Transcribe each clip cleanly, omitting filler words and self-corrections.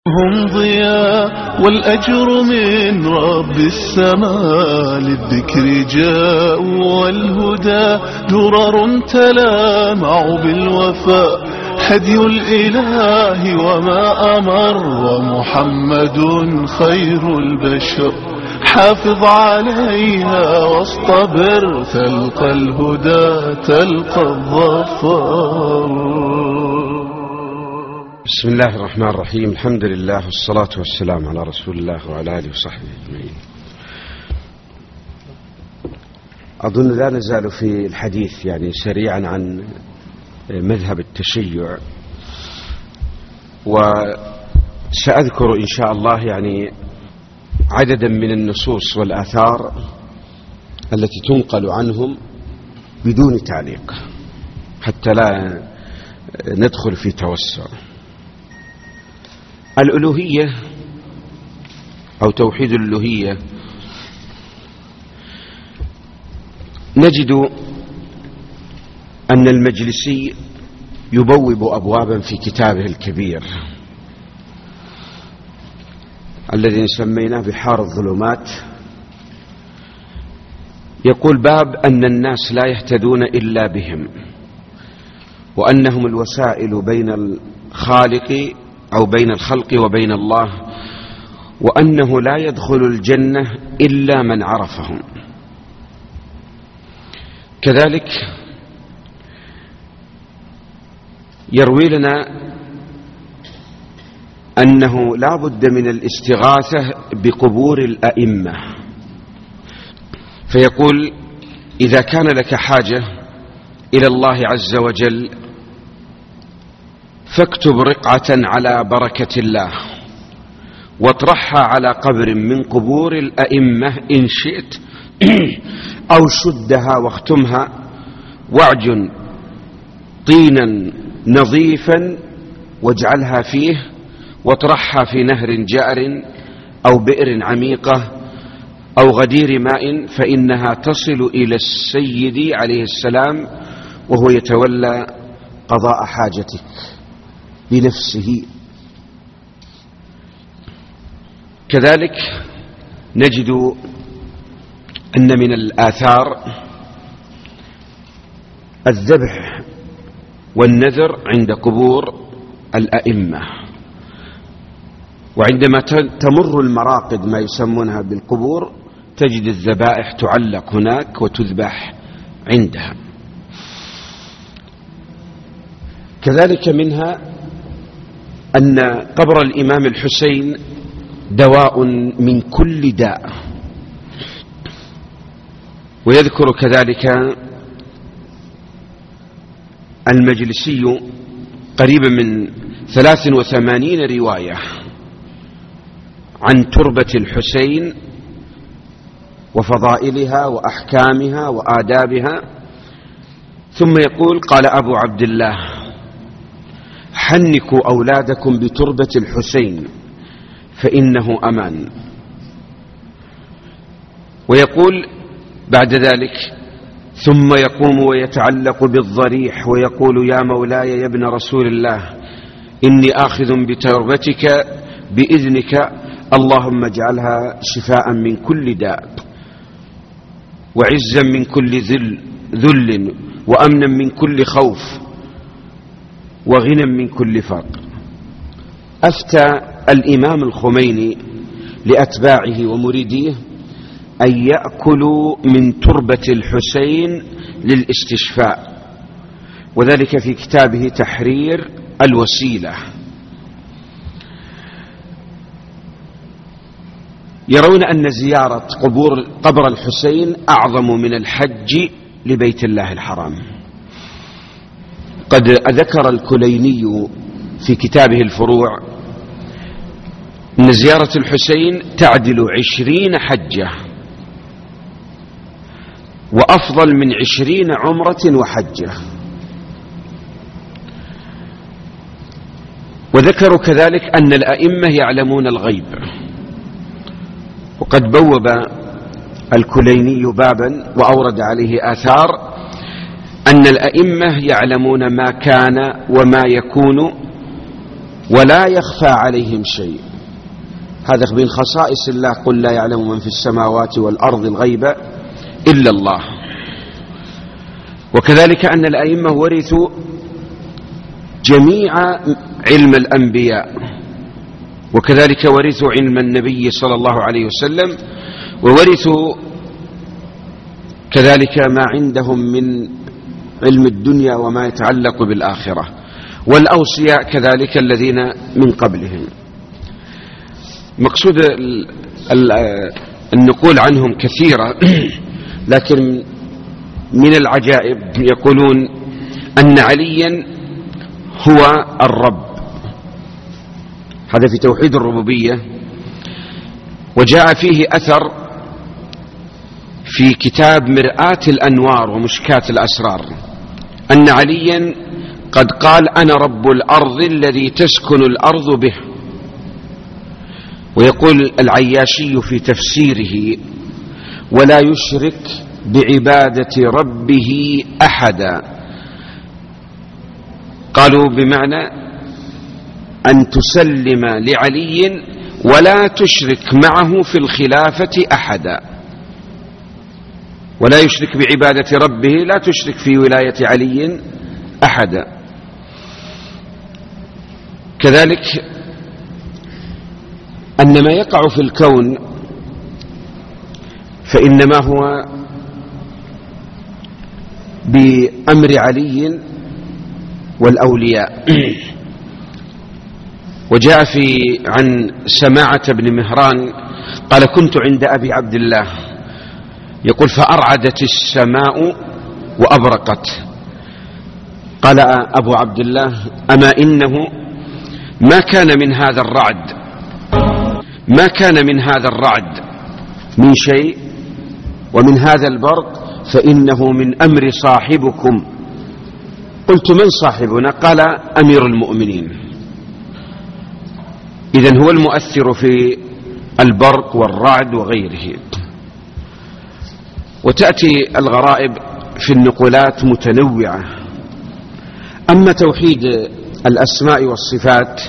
هم ضياء والأجر من رب السماء، للذكر جاء والهدى درر تلامع بالوفاء، هدي الإله وما أمر، ومحمد خير البشر، حافظ عليها واصطبر، تلقى الهدى تلقى الظفر. بسم الله الرحمن الرحيم. الحمد لله والصلاة والسلام على رسول الله وعلى آله وصحبه أجمعين. أظن لا نزال في الحديث سريعا عن مذهب التشيع، وسأذكر إن شاء الله عددا من النصوص والآثار التي تنقل عنهم بدون تعليق حتى لا ندخل في توسع. الألوهية أو توحيد الألوهية، نجد أن المجلسي يبوب أبوابا في كتابه الكبير الذي سميناه بحار الظلمات، يقول: باب أن الناس لا يهتدون إلا بهم، وأنهم الوسائل بين الخالق أو بين الخلق وبين الله، وأنه لا يدخل الجنة إلا من عرفهم. كذلك يروي لنا أنه لا بد من الاستغاثة بقبور الأئمة، فيقول: إذا كان لك حاجة إلى الله عز وجل فاكتب رقعة على بركة الله واطرحها على قبر من قبور الأئمة إن شئت، أو شدها واختمها واعجن طينا نظيفا واجعلها فيه واطرحها في نهر جار أو بئر عميقة أو غدير ماء، فإنها تصل إلى السيد عليه السلام وهو يتولى قضاء حاجتك بنفسه. كذلك نجد أن من الآثار الذبح والنذر عند قبور الأئمة، وعندما تمر المراقد ما يسمونها بالقبور تجد الذبائح تعلق هناك وتذبح عندها. كذلك منها أن قبر الإمام الحسين دواء من كل داء. ويذكر كذلك المجلسي قريبا من 83 رواية عن تربة الحسين وفضائلها وأحكامها وآدابها، ثم يقول: قال أبو عبد الله: حنكوا أولادكم بتربة الحسين فإنه أمان. ويقول بعد ذلك: ثم يقوم ويتعلق بالضريح ويقول: يا مولاي يا ابن رسول الله، إني آخذ بتربتك بإذنك، اللهم اجعلها شفاء من كل داء، وعزا من كل ذل، وأمنا من كل خوف، وغنى من كل فقر. أفتى الإمام الخميني لأتباعه ومريديه أن يأكلوا من تربة الحسين للاستشفاء، وذلك في كتابه تحرير الوسيلة. يرون أن زيارة قبر الحسين أعظم من الحج لبيت الله الحرام. قد ذكر الكليني في كتابه الفروع أن زيارة الحسين تعدل 20 حجة، وأفضل من 20 عمرة وحجة. وذكروا كذلك أن الأئمة يعلمون الغيب، وقد بوب الكليني بابا وأورد عليه آثار أن الأئمة يعلمون ما كان وما يكون ولا يخفى عليهم شيء. هذا من خصائص الله: قل لا يعلم من في السماوات والأرض الغيب إلا الله. وكذلك أن الأئمة ورثوا جميع علم الأنبياء، وكذلك ورثوا علم النبي صلى الله عليه وسلم، وورثوا كذلك ما عندهم من علم الدنيا وما يتعلق بالآخرة، والأوصياء كذلك الذين من قبلهم. مقصود النقول عنهم كثيرة، لكن من العجائب يقولون أن عليا هو الرب، هذا في توحيد الربوبية. وجاء فيه أثر في كتاب مرآة الأنوار ومشكاة الأسرار أن عليا قد قال: أنا رب الأرض الذي تسكن الأرض به. ويقول العياشي في تفسيره: ولا يشرك بعبادة ربه أحدا. قالوا بمعنى أن تسلم لعلي ولا تشرك معه في الخلافة أحدا، ولا يشرك بعبادة ربه، لا تشرك في ولاية علي أحدا. كذلك أن ما يقع في الكون فإنما هو بأمر علي والأولياء. وجاء عن سماعة بن مهران قال: كنت عند أبي عبد الله، يقول: فأرعدت السماء وأبرقت. قال أبو عبد الله: أما إنه ما كان من هذا الرعد من شيء، ومن هذا البرق فإنه من أمر صاحبكم. قلت: من صاحبنا؟ قال: أمير المؤمنين. إذن هو المؤثر في البرق والرعد وغيره. وتأتي الغرائب في النقولات متنوعة. أما توحيد الأسماء والصفات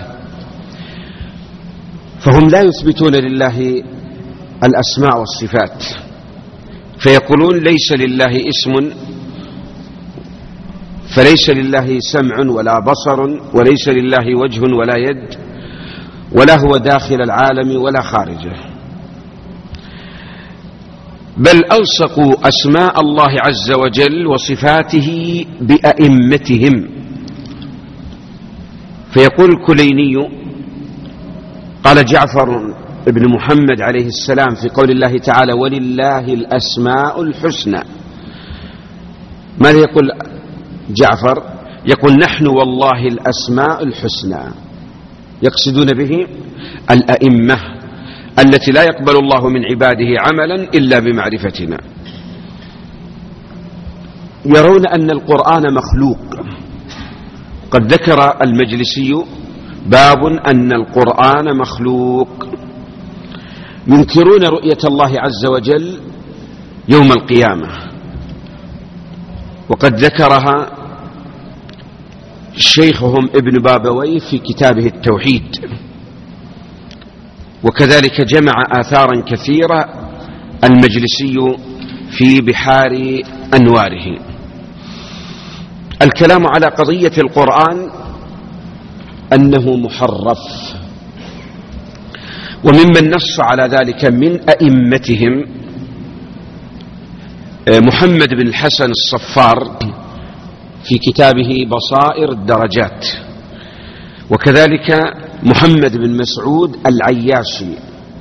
فهم لا يثبتون لله الأسماء والصفات، فيقولون: ليس لله اسم، فليس لله سمع ولا بصر، وليس لله وجه ولا يد، ولا هو داخل العالم ولا خارجه. بل ألصقوا أسماء الله عز وجل وصفاته بأئمتهم. فيقول الكليني: قال جعفر ابن محمد عليه السلام في قول الله تعالى: ولله الأسماء الحسنى. ماذا يقول جعفر؟ يقول: نحن والله الأسماء الحسنى. يقصدون به الأئمة التي لا يقبل الله من عباده عملا إلا بمعرفتنا. يرون أن القرآن مخلوق. قد ذكر المجلسي باب أن القرآن مخلوق. ينكرون رؤية الله عز وجل يوم القيامة، وقد ذكرها شيخهم ابن بابويه في كتابه التوحيد. وكذلك جمع آثارا كثيرة المجلسي في بحار أنواره. الكلام على قضية القرآن أنه محرف، وممن نص على ذلك من أئمتهم محمد بن الحسن الصفار في كتابه بصائر الدرجات، وكذلك محمد بن مسعود العياشي،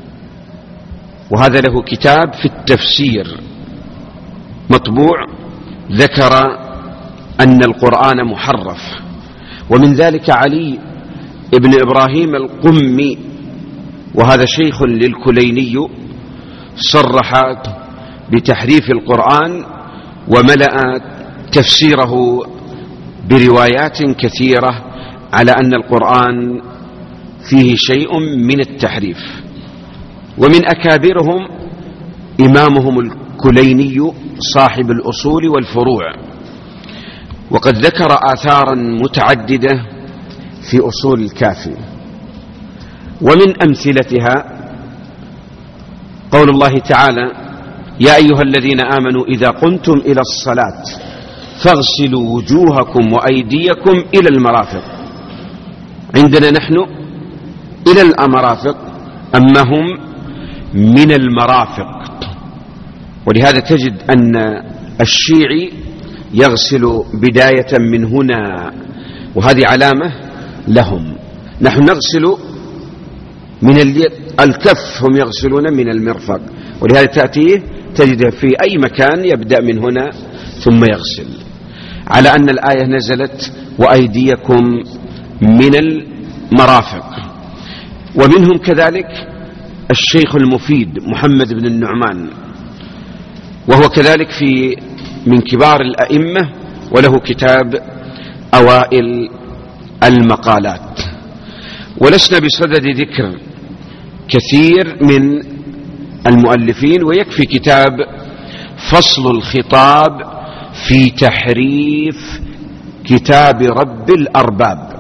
وهذا له كتاب في التفسير مطبوع ذكر أن القرآن محرف. ومن ذلك علي ابن إبراهيم القمي، وهذا شيخ للكليني، صرح بتحريف القرآن وملأ تفسيره بروايات كثيرة على أن القرآن فيه شيء من التحريف. ومن أكابرهم إمامهم الكليني صاحب الأصول والفروع، وقد ذكر آثارا متعددة في أصول الكافي. ومن أمثلتها قول الله تعالى: يا أيها الذين آمنوا إذا قمتم إلى الصلاة فاغسلوا وجوهكم وأيديكم إلى المرافق. عندنا نحن إلى المرافق، أما هم من المرافق. ولهذا تجد أن الشيعي يغسل بداية من هنا، وهذه علامة لهم. نحن نغسل من الكف، هم يغسلون من المرفق. ولهذا تأتيه تجده في أي مكان يبدأ من هنا ثم يغسل، على أن الآية نزلت وأيديكم من المرافق. ومنهم كذلك الشيخ المفيد محمد بن النعمان، وهو كذلك من كبار الأئمة، وله كتاب أوائل المقالات. ولسنا بصدد ذكر كثير من المؤلفين، ويكفي كتاب فصل الخطاب في تحريف كتاب رب الأرباب.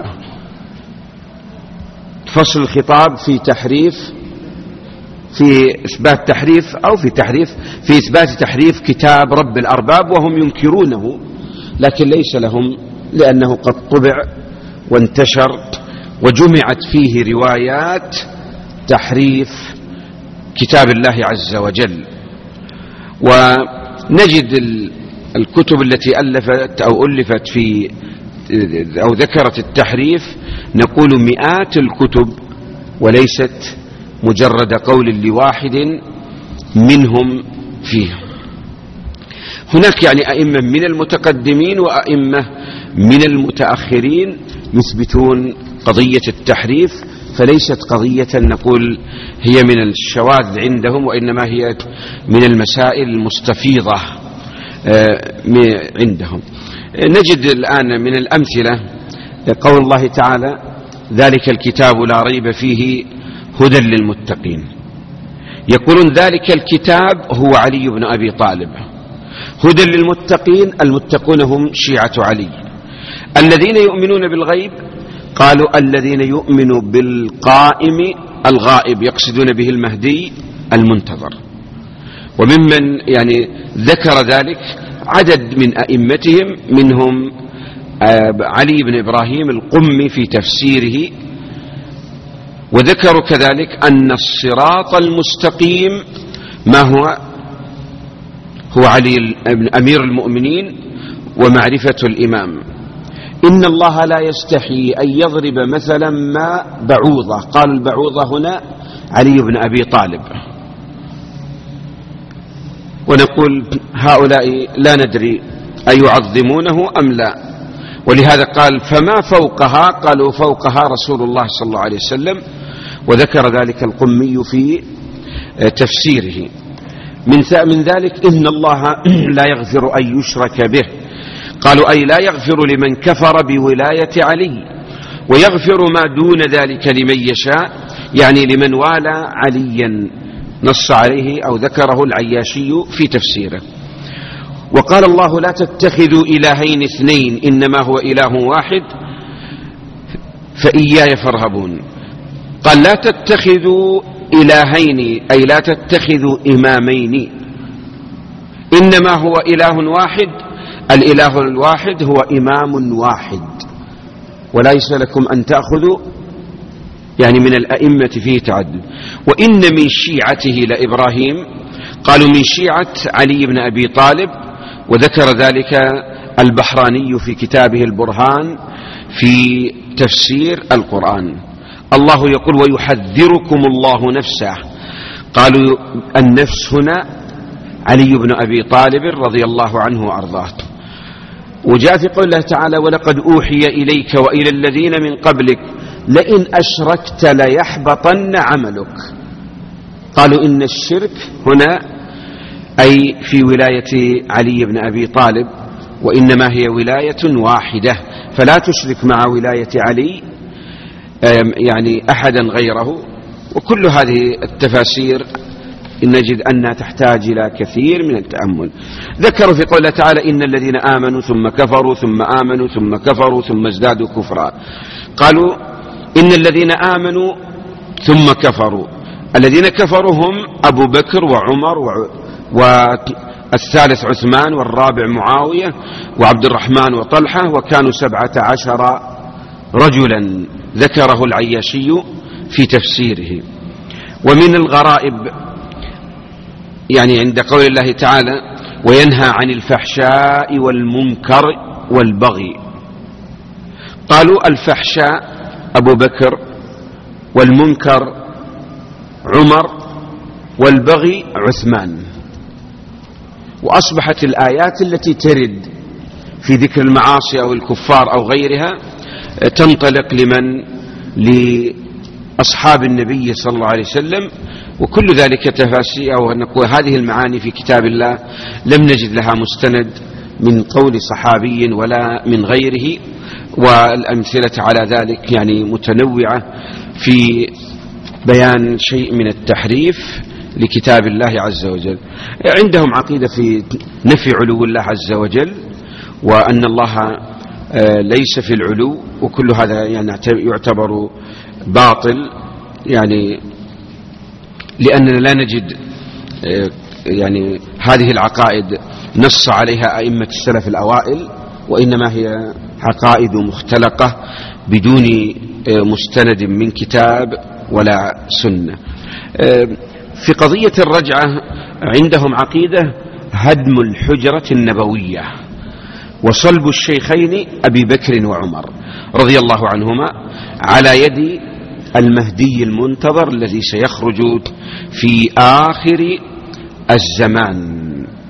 فصل الخطاب في إثبات تحريف أو في إثبات تحريف كتاب رب الأرباب، وهم ينكرونه لكن ليس لهم، لأنه قد طبع وانتشر وجمعت فيه روايات تحريف كتاب الله عز وجل. ونجد الكتب التي ألفت أو ذكرت التحريف، نقول مئات الكتب، وليست مجرد قول لواحد منهم فيه. هناك يعني أئمة من المتقدمين وأئمة من المتأخرين يثبتون قضية التحريف، فليست قضية نقول هي من الشواذ عندهم، وإنما هي من المسائل المستفيضة عندهم. نجد الآن من الأمثلة قول الله تعالى: ذلك الكتاب لا ريب فيه هدى للمتقين. يقولون ذلك الكتاب هو علي بن أبي طالب. هدى للمتقين، المتقون هم شيعة علي. الذين يؤمنون بالغيب قالوا الذين يؤمنوا بالقائم الغائب، يقصدون به المهدي المنتظر. وممن يعني ذكر ذلك عدد من أئمتهم، منهم علي بن إبراهيم القمي في تفسيره. وذكروا كذلك أن الصراط المستقيم ما هو علي أمير المؤمنين ومعرفة الإمام. إن الله لا يستحي أن يضرب مثلا ما بعوضة، قال البعوضة هنا علي بن أبي طالب. ونقول هؤلاء لا ندري أيعظمونه أم لا. ولهذا قال: فما فوقها؟ قالوا فوقها رسول الله صلى الله عليه وسلم. وذكر ذلك القمي في تفسيره. من ذلك: إن الله لا يغفر أن يشرك به. قالوا أي لا يغفر لمن كفر بولاية علي، ويغفر ما دون ذلك لمن يشاء، يعني لمن والى عليا، نص عليه أو ذكره العياشي في تفسيره. وقال الله: لا تتخذوا إلهين اثنين إنما هو إله واحد فإياي فارهبون. قال: لا تتخذوا إلهين، أي لا تتخذوا إمامين، إنما هو إله واحد. الإله الواحد هو إمام واحد، وليس لكم أن تأخذوا يعني من الأئمة فيه تعدد. وإن من شيعته لإبراهيم، قالوا من شيعة علي بن أبي طالب. وذكر ذلك البحراني في كتابه البرهان في تفسير القرآن. الله يقول: ويحذركم الله نفسه. قالوا النفس هنا علي بن أبي طالب رضي الله عنه وأرضاه. وجاء في قول الله تعالى: ولقد أوحي إليك وإلى الذين من قبلك لئن أشركت ليحبطن عملك. قالوا إن الشرك هنا أي في ولاية علي بن أبي طالب، وإنما هي ولاية واحدة، فلا تشرك مع ولاية علي يعني أحدا غيره. وكل هذه التفاسير نجد أنها تحتاج إلى كثير من التأمل. ذكروا في قوله تعالى إن الذين آمنوا ثم كفروا ثم آمنوا ثم كفروا ثم ازدادوا كفرا. قالوا إن الذين آمنوا ثم كفروا، الذين كفروا هم أبو بكر وعمر والثالث عثمان والرابع معاوية وعبد الرحمن وطلحة، وكانوا 17 رجلا ذكره العياشي في تفسيره. ومن الغرائب يعني عند قول الله تعالى وينهى عن الفحشاء والمنكر والبغي، قالوا الفحشاء أبو بكر والمنكر عمر والبغي عثمان. وأصبحت الآيات التي ترد في ذكر المعاصي أو الكفار أو غيرها تنطلق لأصحاب النبي صلى الله عليه وسلم، وكل ذلك تفاسير أو نقول هذه المعاني في كتاب الله لم نجد لها مستند من قول صحابي ولا من غيره، والأمثلة على ذلك يعني متنوعة في بيان شيء من التحريف لكتاب الله عز وجل. عندهم عقيدة في نفي علو الله عز وجل، وأن الله ليس في العلو، وكل هذا يعني يعتبر باطل، يعني لأننا لا نجد يعني هذه العقائد نص عليها أئمة السلف الأوائل، وإنما هي عقائد مختلقة بدون مستند من كتاب ولا سنة. في قضية الرجعة عندهم عقيدة هدم الحجرة النبوية وصلب الشيخين أبي بكر وعمر رضي الله عنهما على يد المهدي المنتظر الذي سيخرج في آخر الزمان.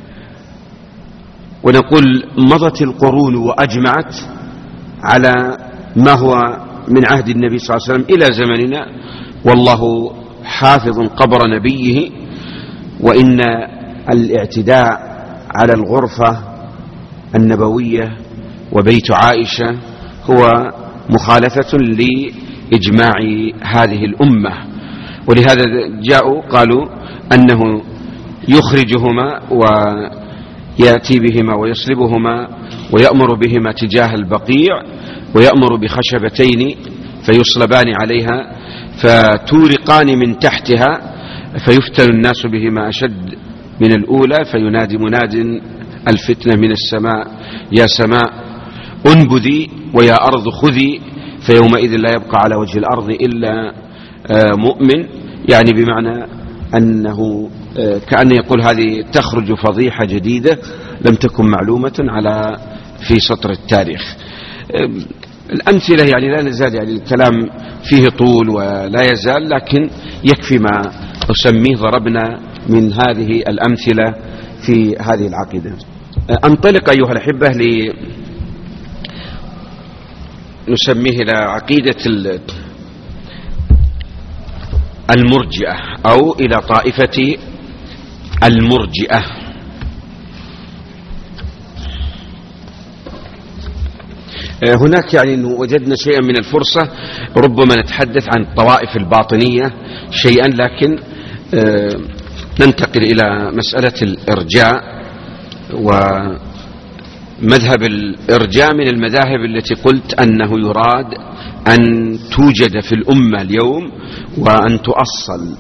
ونقول مضت القرون وأجمعت على ما هو من عهد النبي صلى الله عليه وسلم إلى زمننا، والله حافظ قبر نبيه، وإن الاعتداء على الغرفة النبوية وبيت عائشة هو مخالفة لإجماع هذه الأمة. ولهذا جاءوا قالوا أنه يخرجهما ويأتي بهما ويصلبهما ويأمر بهما تجاه البقيع، ويأمر بخشبتين فيصلبان عليها فتورقان من تحتها فيفتن الناس بهما أشد من الأولى، فينادي مناد الفتنة من السماء يا سماء انبذي ويا أرض خذي، فيومئذ لا يبقى على وجه الأرض إلا مؤمن، يعني بمعنى أنه كأن يقول هذه تخرج فضيحة جديدة لم تكن معلومة على في سطر التاريخ. الأمثلة يعني لا نزال، يعني الكلام فيه طول ولا يزال، لكن يكفي ما أسميه ضربنا من هذه الأمثلة في هذه العقيدة. أنطلق أيها الأحبة نسميه إلى عقيدة المرجئة أو إلى طائفة المرجئة. هناك يعني وجدنا شيئا من الفرصة ربما نتحدث عن الطوائف الباطنية شيئا، لكن ننتقل إلى مسألة الإرجاء. ومذهب الإرجاء من المذاهب التي قلت أنه يراد أن توجد في الأمة اليوم وأن تؤصل.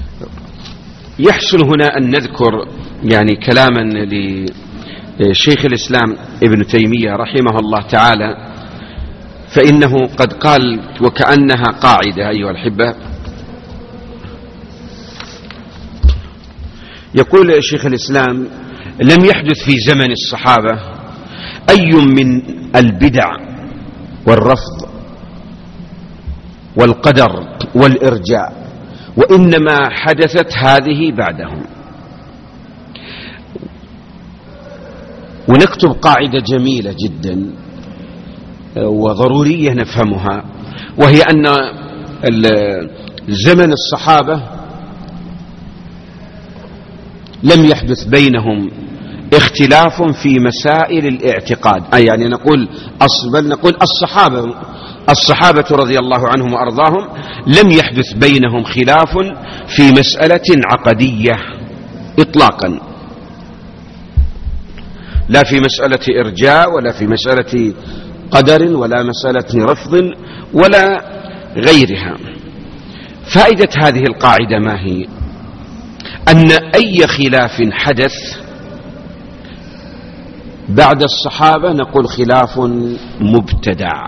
يحسن هنا أن نذكر يعني كلاما لشيخ الإسلام ابن تيمية رحمه الله تعالى، فإنه قد قال وكأنها قاعدة أيها الأحبة. يقول شيخ الإسلام لم يحدث في زمن الصحابة أي من البدع والرفض والقدر والإرجاء، وإنما حدثت هذه بعدهم. ونكتب قاعدة جميلة جدا وضرورية نفهمها، وهي أن زمن الصحابة لم يحدث بينهم اختلاف في مسائل الاعتقاد، أي يعني نقول الصحابة رضي الله عنهم وأرضاهم لم يحدث بينهم خلاف في مسألة عقدية. إطلاقا، لا في مسألة إرجاء ولا في مسألة قدر ولا مسألة رفض ولا غيرها. فائدة هذه القاعدة ما هي؟ أن أي خلاف حدث بعد الصحابة نقول خلاف مبتدع.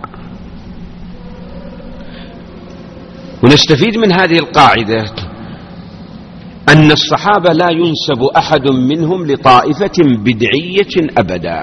ونستفيد من هذه القاعدة أن الصحابة لا ينسب أحد منهم لطائفة بدعية أبدا.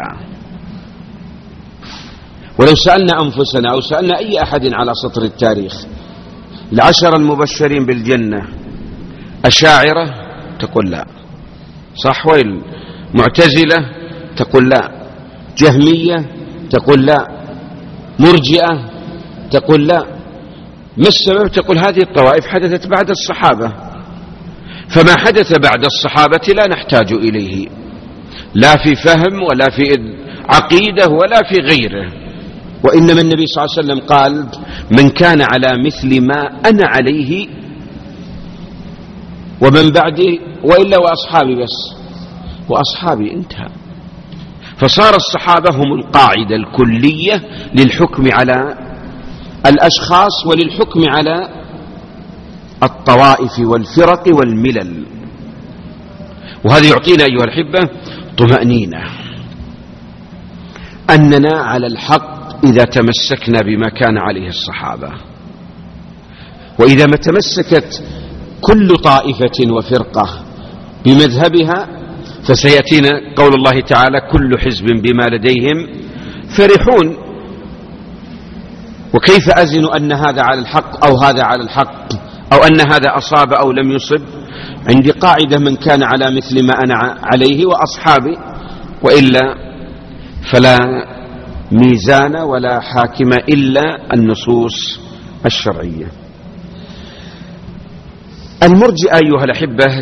ولو سألنا أنفسنا أو سألنا أي أحد على سطر التاريخ، العشر المبشرين بالجنة أشاعرة تقول لا، صح؟ والمعتزلة تقول لا، جهمية تقول لا، مرجئة تقول لا. ما السبب؟ تقول هذه الطوائف حدثت بعد الصحابة، فما حدث بعد الصحابة لا نحتاج إليه، لا في فهم ولا في عقيدة ولا في غيره. وإنما النبي صلى الله عليه وسلم قال من كان على مثل ما أنا عليه ومن بعدي وإلا وأصحابي، بس وأصحابي انتهى. فصار الصحابة هم القاعدة الكلية للحكم على الأشخاص وللحكم على الطوائف والفرق والملل. وهذا يعطينا أيها الأحبة طمأنينة أننا على الحق إذا تمسكنا بما كان عليه الصحابة. وإذا ما تمسكت كل طائفة وفرقة بمذهبها فسيأتينا قول الله تعالى كل حزب بما لديهم فرحون. وكيف أزن أن هذا على الحق أو هذا على الحق أو أن هذا أصاب أو لم يصب؟ عندي قاعدة من كان على مثل ما أنا عليه وأصحابي، وإلا فلا ميزان ولا حاكم إلا النصوص الشرعية. المرجئة أيها الأحبة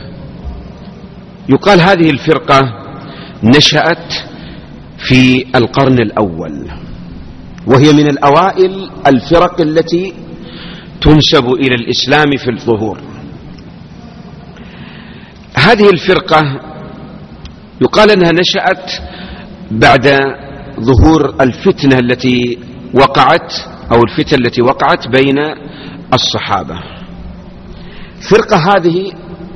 يقال هذه الفرقة نشأت في القرن الأول، وهي من الأوائل الفرق التي تنسب إلى الإسلام في الظهور. هذه الفرقة يقال أنها نشأت بعد ظهور الفتنة التي وقعت أو الفتنة التي وقعت بين الصحابة. فرقة هذه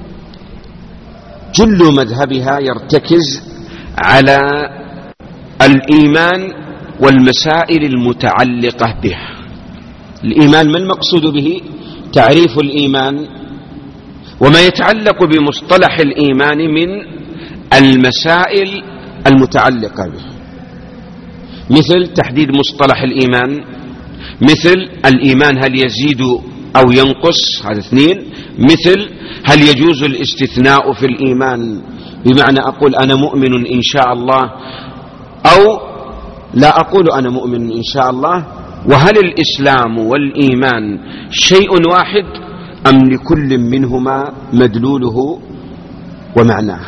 جل مذهبها يرتكز على الإيمان والمسائل المتعلقة به. الإيمان ما المقصود به؟ تعريف الإيمان وما يتعلق بمصطلح الإيمان من المسائل المتعلقة به، مثل تحديد مصطلح الإيمان، مثل الإيمان هل يزيد أو ينقص، هذا اثنين، مثل هل يجوز الاستثناء في الإيمان بمعنى أقول أنا مؤمن إن شاء الله أو لا أقول أنا مؤمن إن شاء الله، وهل الإسلام والإيمان شيء واحد أم لكل منهما مدلوله ومعناه.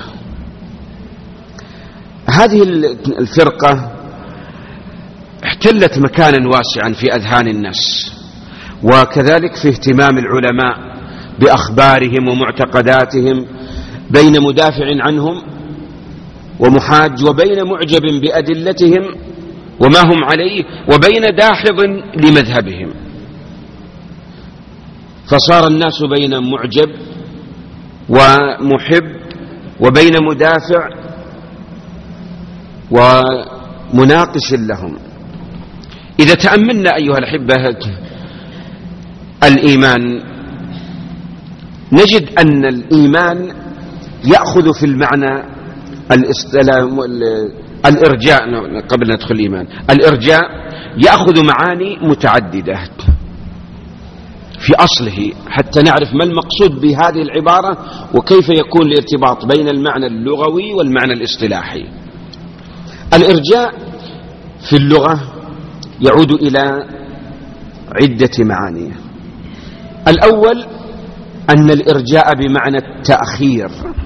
هذه الفرقة احتلت مكانا واسعا في أذهان الناس، وكذلك في اهتمام العلماء بأخبارهم ومعتقداتهم، بين مدافع عنهم ومحاج، وبين معجب بأدلتهم وما هم عليه، وبين داحض لمذهبهم. فصار الناس بين معجب ومحب وبين مدافع ومناقش لهم. إذا تأملنا أيها الأحبة الإيمان نجد أن الإيمان يأخذ في المعنى الإرجاء. قبل ندخل الإيمان، الإرجاء يأخذ معاني متعددة في أصله حتى نعرف ما المقصود بهذه العبارة وكيف يكون الارتباط بين المعنى اللغوي والمعنى الاصطلاحي. الإرجاء في اللغة يعود إلى عدة معاني. الأول أن الإرجاء بمعنى التأخير،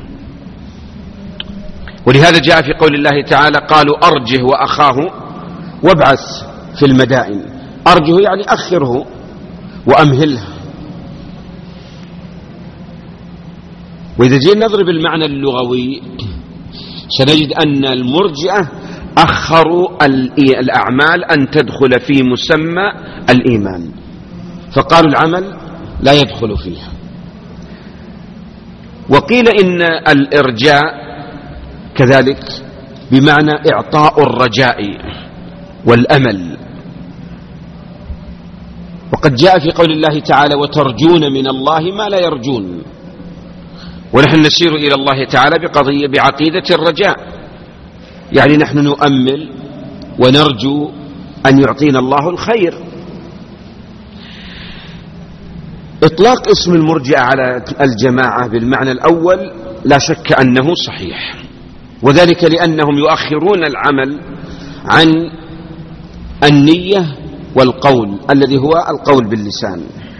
ولهذا جاء في قول الله تعالى قالوا أرجه وأخاه وابعث في المدائن. أرجه يعني أخره وأمهله. وإذا جينا نضرب المعنى اللغوي سنجد أن المرجئة أخروا الأعمال أن تدخل في مسمى الإيمان، فقالوا العمل لا يدخل فيها. وقيل إن الإرجاء كذلك بمعنى إعطاء الرجاء والأمل، وقد جاء في قول الله تعالى وترجون من الله ما لا يرجون، ونحن نسير إلى الله تعالى بعقيدة الرجاء، يعني نحن نؤمل ونرجو أن يعطينا الله الخير. إطلاق اسم المرجئة على الجماعة بالمعنى الأول لا شك أنه صحيح، وذلك لأنهم يؤخرون العمل عن النية والقول الذي هو القول باللسان،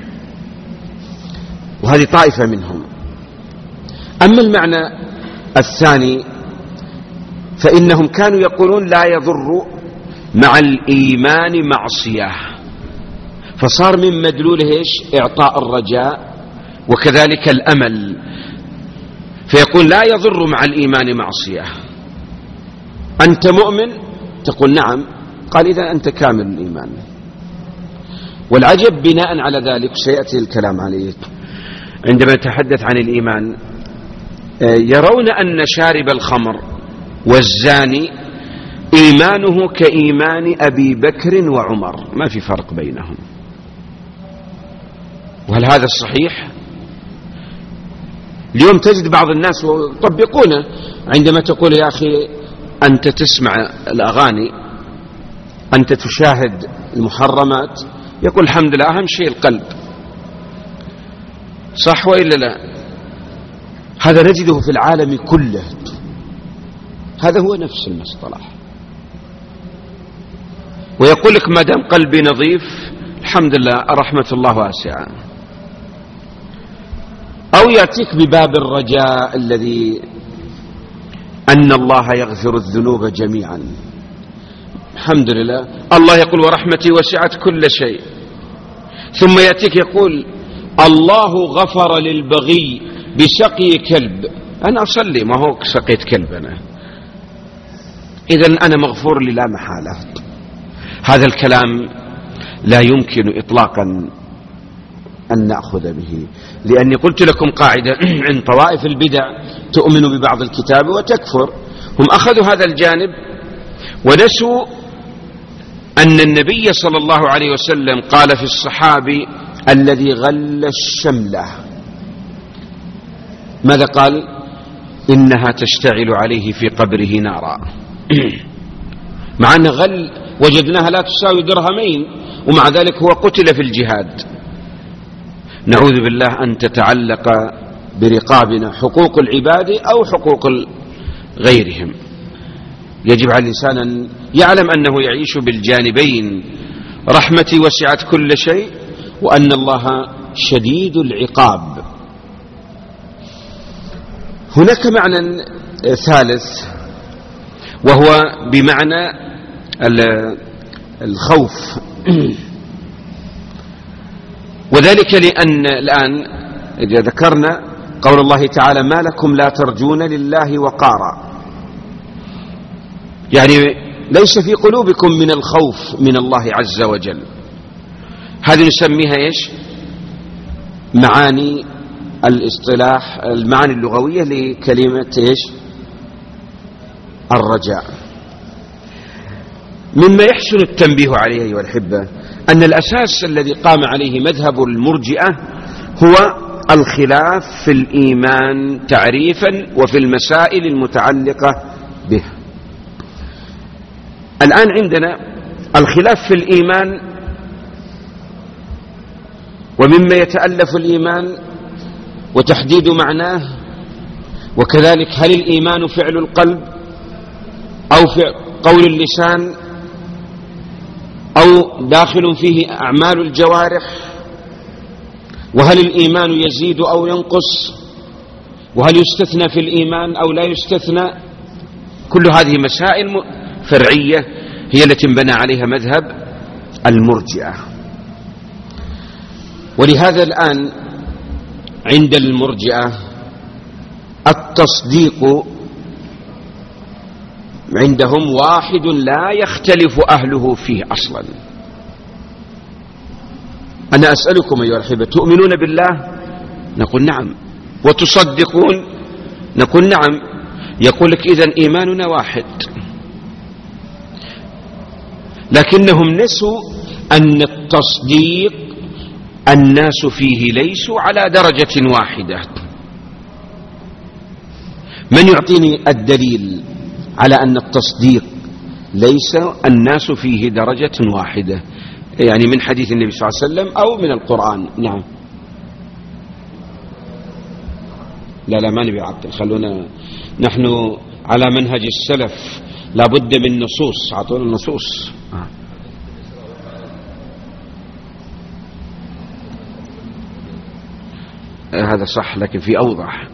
وهذه طائفة منهم. أما المعنى الثاني فإنهم كانوا يقولون لا يضر مع الإيمان معصية، فصار من مدلوله إيش؟ إعطاء الرجاء وكذلك الأمل، فيقول لا يضر مع الإيمان معصية. أنت مؤمن؟ تقول نعم، قال إذا أنت كامل الإيمان. والعجب بناء على ذلك سيأتي الكلام عليه عندما نتحدث عن الإيمان، يرون أن شارب الخمر والزاني إيمانه كإيمان أبي بكر وعمر، ما في فرق بينهم. وهل هذا الصحيح؟ اليوم تجد بعض الناس يطبقونه، عندما تقول يا أخي أنت تسمع الأغاني، أنت تشاهد المحرمات، يقول الحمد لله أهم شيء القلب. صح وإلا لا؟ هذا نجده في العالم كله، هذا هو نفس المصطلح. ويقول لك ما دام قلبي نظيف الحمد لله رحمة الله واسعة، أو يأتيك بباب الرجاء الذي أن الله يغفر الذنوب جميعا، الحمد لله الله يقول ورحمتي وسعت كل شيء، ثم يأتيك يقول الله غفر للبغي بسقي كلب، أنا أصلي ما هو سقيت كلب أنا، إذن أنا مغفور لي لا محالة. هذا الكلام لا يمكن إطلاقا أن نأخذ به، لأني قلت لكم قاعدة عند طوائف البدع تؤمن ببعض الكتاب وتكفر، هم أخذوا هذا الجانب ونسوا أن النبي صلى الله عليه وسلم قال في الصحابي الذي غل الشملة ماذا قال؟ إنها تشتعل عليه في قبره نارا. مع أن غل وجدناها لا تساوي درهمين، ومع ذلك هو قتل في الجهاد. نعوذ بالله أن تتعلق برقابنا حقوق العباد أو حقوق غيرهم. يجب على الإنسان أن يعلم أنه يعيش بالجانبين، رحمتي وسعت كل شيء، وأن الله شديد العقاب. هناك معنى ثالث وهو بمعنى الخوف، وذلك لأن الآن إذا ذكرنا قول الله تعالى ما لكم لا ترجون لله وقارا، يعني ليس في قلوبكم من الخوف من الله عز وجل. هذه نسميها إيش؟ معاني الاصطلاح، المعاني اللغوية لكلمة إيش؟ الرجاء. مما يحسن التنبيه عليه أيها الأحبة أن الأساس الذي قام عليه مذهب المرجئة هو الخلاف في الإيمان تعريفا وفي المسائل المتعلقة به. الآن عندنا الخلاف في الإيمان، ومما يتألف الإيمان وتحديد معناه، وكذلك هل الإيمان فعل القلب أو قول اللسان أو داخل فيه أعمال الجوارح، وهل الإيمان يزيد أو ينقص، وهل يستثنى في الإيمان أو لا يستثنى. كل هذه مسائل فرعية هي التي انبنى عليها مذهب المرجئة. ولهذا الآن عند المرجئة التصديق عندهم واحد لا يختلف أهله فيه أصلا. أنا أسألكم أيها الأحبة، تؤمنون بالله؟ نقول نعم. وتصدقون؟ نقول نعم. يقول لك إذن إيماننا واحد. لكنهم نسوا أن التصديق الناس فيه ليسوا على درجة واحدة. من يعطيني الدليل على أن التصديق ليس الناس فيه درجة واحدة؟ يعني من حديث النبي صلى الله عليه وسلم أو من القرآن. نعم. لا ما نبي عبد، خلونا نحن على منهج السلف، لابد من نصوص. أعطونا النصوص. هذا صح، لكن في أوضح.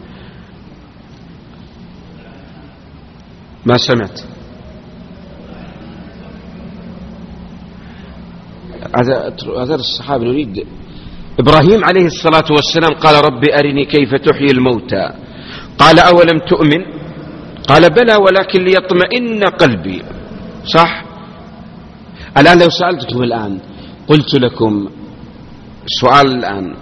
ما سمعت. هذا الصحابة نريد. إبراهيم عليه الصلاة والسلام قال ربي أرني كيف تحيي الموتى، قال أولم تؤمن؟ قال بلى ولكن ليطمئن قلبي. صح؟ الآن لو سألتكم الآن، قلت لكم سؤال الآن،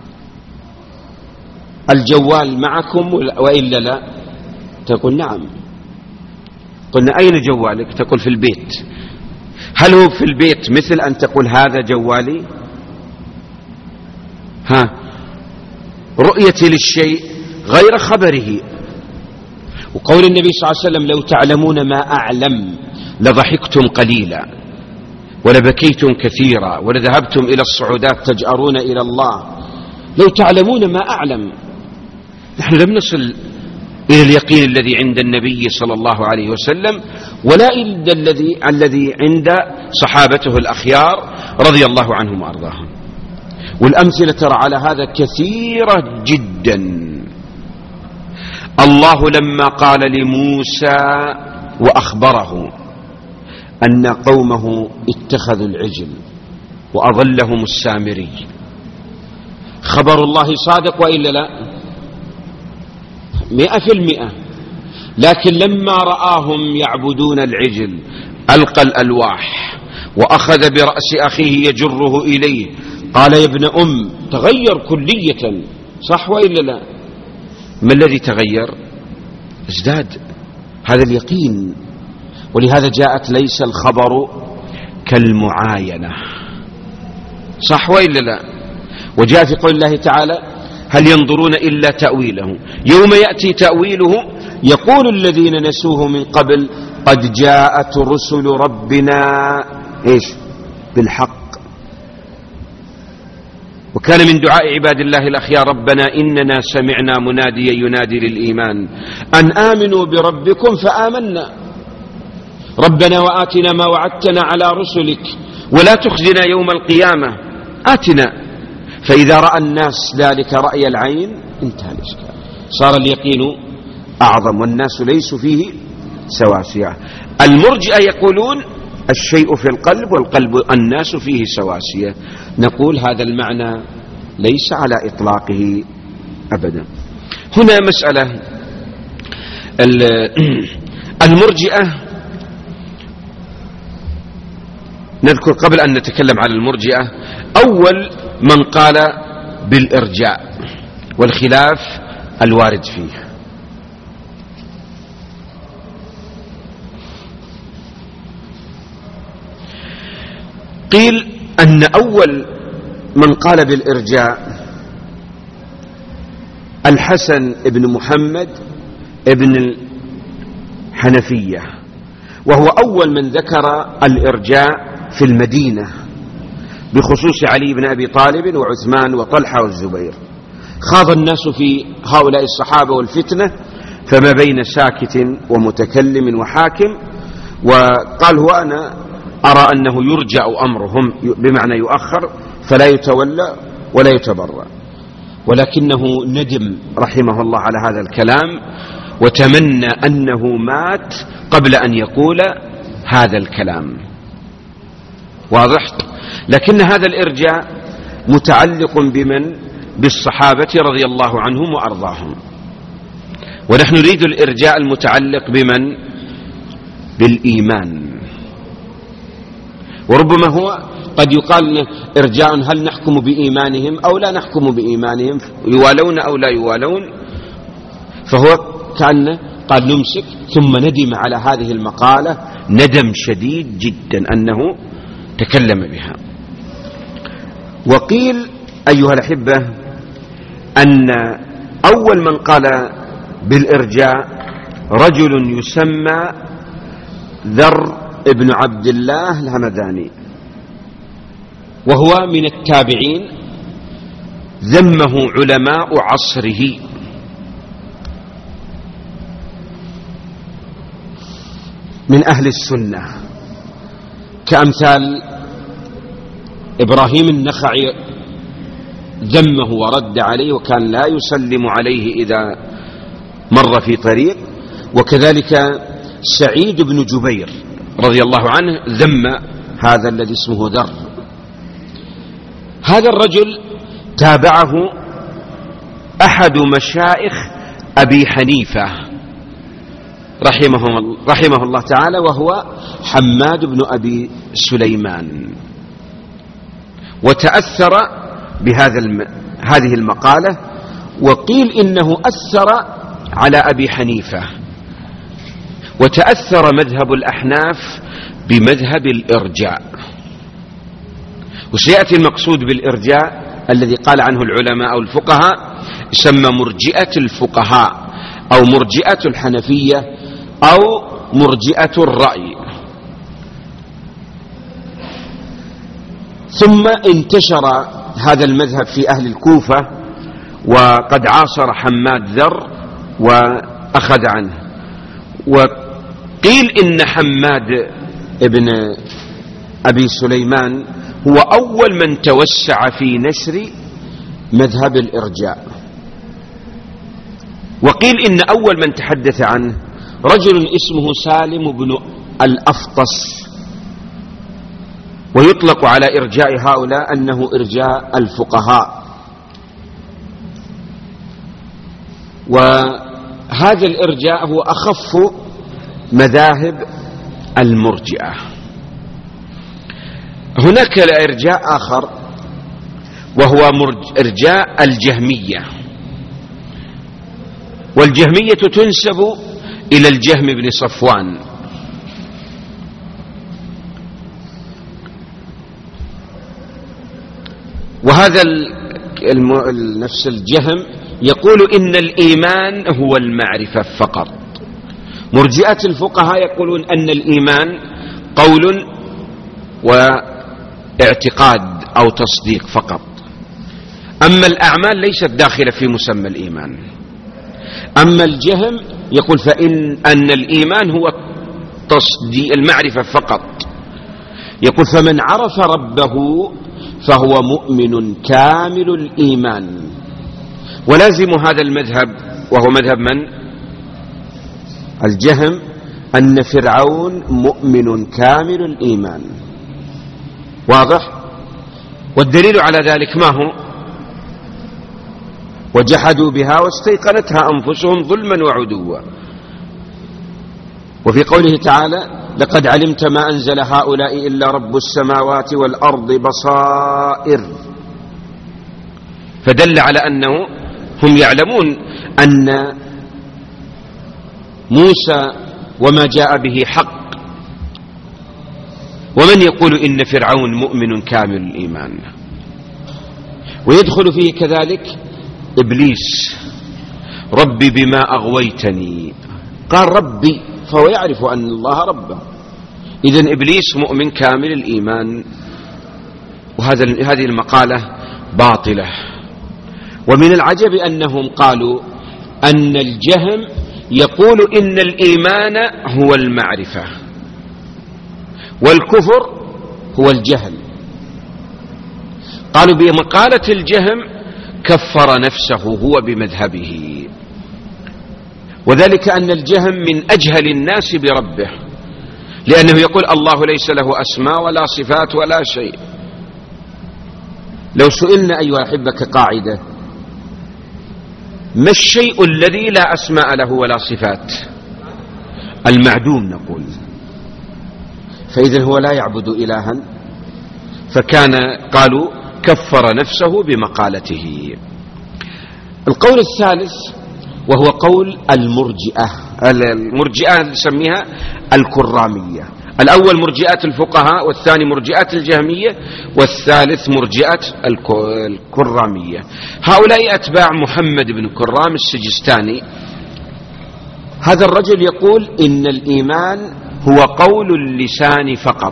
الجوال معكم وإلا لا؟ تقول نعم. قلنا أين جوالك؟ تقول في البيت. هل هو في البيت مثل أن تقول هذا جوالي؟ رؤيتي للشيء غير خبره. وقول النبي صلى الله عليه وسلم لو تعلمون ما أعلم لضحكتم قليلا ولبكيتم كثيرا ولذهبتم إلى الصعودات تجأرون إلى الله. لو تعلمون ما أعلم. نحن لم نصل إلى اليقين الذي عند النبي صلى الله عليه وسلم ولا إلى الذي عند صحابته الأخيار رضي الله عنهم وأرضاهم. والأمثلة ترى على هذا كثيرة جدا. الله لما قال لموسى وأخبره أن قومه اتخذوا العجل وأضلهم السامري، خبر الله صادق وإلا لا؟ 100%. لكن لما رآهم يعبدون العجل ألقى الألواح وأخذ برأس أخيه يجره إليه، قال يا ابن أم، تغير كلية. صح وإلا لا؟ ما الذي تغير؟ ازداد هذا اليقين. ولهذا جاءت ليس الخبر كالمعاينة. صح وإلا لا؟ وجاء في قول الله تعالى هل ينظرون إلا تأويله، يوم يأتي تأويله يقول الذين نسوه من قبل قد جاءت رسل ربنا إيش؟ بالحق. وكان من دعاء عباد الله الأخيار ربنا إننا سمعنا مناديا ينادي للإيمان أن آمنوا بربكم فآمنا ربنا وآتنا ما وعدتنا على رسلك ولا تخزنا يوم القيامة آتنا. فإذا رأى الناس ذلك رأي العين انتهى الإشكال، صار اليقين أعظم والناس ليسوا فيه سواسية. المرجئة يقولون الشيء في القلب والقلب الناس فيه سواسية. نقول هذا المعنى ليس على إطلاقه أبدا. هنا مسألة المرجئة، نذكر قبل أن نتكلم على المرجئة أول من قال بالإرجاء والخلاف الوارد فيه. قيل أن أول من قال بالإرجاء الحسن بن محمد بن الحنفية، وهو أول من ذكر الإرجاء في المدينة بخصوص علي بن أبي طالب وعثمان وطلحة والزبير. خاض الناس في هؤلاء الصحابة والفتنة فما بين ساكت ومتكلم وحاكم، وقال هو أنا أرى أنه يرجع أمرهم بمعنى يؤخر فلا يتولى ولا يتبرع، ولكنه ندم رحمه الله على هذا الكلام وتمنى أنه مات قبل أن يقول هذا الكلام. واضح؟ لكن هذا الإرجاء متعلق بمن؟ بالصحابة رضي الله عنهم وأرضاهم. ونحن نريد الإرجاء المتعلق بمن؟ بالإيمان. وربما هو قد يقال إرجاء هل نحكم بإيمانهم أو لا نحكم بإيمانهم، يوالون أو لا يوالون، فهو كأن قال نمسك، ثم ندم على هذه المقالة ندم شديد جدا أنه تكلم بها. وقيل أيها الأحبة أن أول من قال بالإرجاء رجل يسمى ذر ابن عبد الله الهمداني، وهو من التابعين، ذمه علماء عصره، من أهل السنة كأمثال إبراهيم النخعي، ذمه ورد عليه وكان لا يسلم عليه إذا مر في طريق. وكذلك سعيد بن جبير رضي الله عنه ذم هذا الذي اسمه ذر. هذا الرجل تابعه أحد مشايخ أبي حنيفة رحمه الله تعالى، وهو حماد بن أبي سليمان، وتأثر بهذه المقالة، وقيل إنه أثر على أبي حنيفة، وتأثر مذهب الأحناف بمذهب الإرجاء. وسيأتي المقصود بالإرجاء الذي قال عنه العلماء أو الفقهاء يسمى مرجئة الفقهاء أو مرجئة الحنفية أو مرجئة الرأي. ثم انتشر هذا المذهب في أهل الكوفة، وقد عاصر حماد ذر وأخذ عنه. وقيل إن حماد ابن أبي سليمان هو أول من توسع في نشر مذهب الإرجاء. وقيل إن أول من تحدث عنه رجل اسمه سالم بن الأفطس، ويطلق على إرجاء هؤلاء أنه إرجاء الفقهاء. وهذا الإرجاء هو أخف مذاهب المرجئة. هناك إرجاء آخر وهو إرجاء الجهمية، والجهمية تنسب إلى الجهم بن صفوان، وهذا نفس الجهم يقول إن الإيمان هو المعرفة فقط. مرجئة الفقهاء يقولون أن الإيمان قول واعتقاد أو تصديق فقط، أما الأعمال ليست داخلة في مسمى الإيمان. أما الجهم يقول أن الإيمان هو تصديق المعرفة فقط، يقول فمن عرف ربه فهو مؤمن كامل الإيمان. ولازم هذا المذهب وهو مذهب من؟ الجهم، أن فرعون مؤمن كامل الإيمان. واضح؟ والدليل على ذلك ما هو؟ وجحدوا بها واستيقنتها أنفسهم ظلما وعدوا. وفي قوله تعالى لقد علمت ما أنزل هؤلاء إلا رب السماوات والأرض بصائر، فدل على أنه هم يعلمون أن موسى وما جاء به حق. ومن يقول إن فرعون مؤمن كامل الإيمان؟ ويدخل فيه كذلك إبليس، ربي بما أغويتني، قال ربي، فهو يعرف أن الله ربه، إذن إبليس مؤمن كامل الإيمان. وهذه المقالة باطلة. ومن العجب أنهم قالوا أن الجهم يقول إن الإيمان هو المعرفة والكفر هو الجهل. قالوا بمقالة الجهم كفر نفسه هو بمذهبه، وذلك أن الجهم من أجهل الناس بربه، لأنه يقول الله ليس له أسماء ولا صفات ولا شيء. لو سئلنا أيها الأحبة كقاعدة ما الشيء الذي لا أسماء له ولا صفات؟ المعدوم نقول. فإذا هو لا يعبد إلها، فكان قالوا كفر نفسه بمقالته. القول الثالث وهو قول المرجئة نسميها الكرامية. الأول مرجئة الفقهاء، والثاني مرجئة الجهمية، والثالث مرجئة الكرامية. هؤلاء أتباع محمد بن كرام السجستاني. هذا الرجل يقول إن الإيمان هو قول اللسان فقط،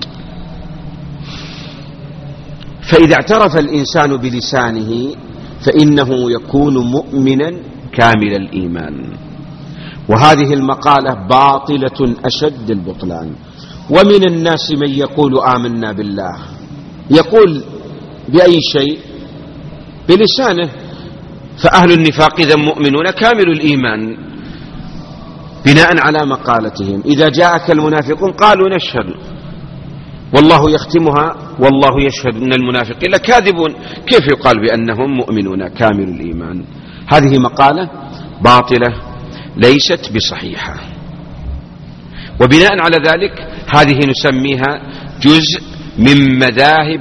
فإذا اعترف الإنسان بلسانه فإنه يكون مؤمنا كامل الإيمان. وهذه المقالة باطلة أشد البطلان. ومن الناس من يقول آمنا بالله، يقول بأي شيء؟ بلسانه. فأهل النفاق إذا مؤمنون كامل الإيمان بناء على مقالتهم. إذا جاءك المنافقون قالوا نشهد، والله يختمها والله يشهد أن المنافقين لكاذبون. كيف يقال بأنهم مؤمنون كامل الإيمان؟ هذه مقالة باطلة ليست بصحيحة. وبناء على ذلك هذه نسميها جزء من مذاهب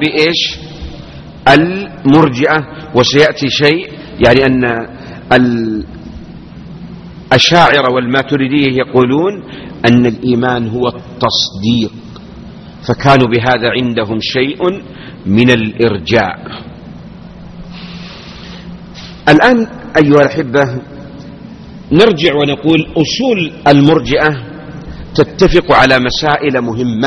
المرجئة. وسيأتي شيء يعني أن الأشاعرة والماتريدية يقولون أن الإيمان هو التصديق، فكانوا بهذا عندهم شيء من الإرجاء. الآن أيها الأحبة نرجع ونقول أصول المرجئة تتفق على مسائل مهمة.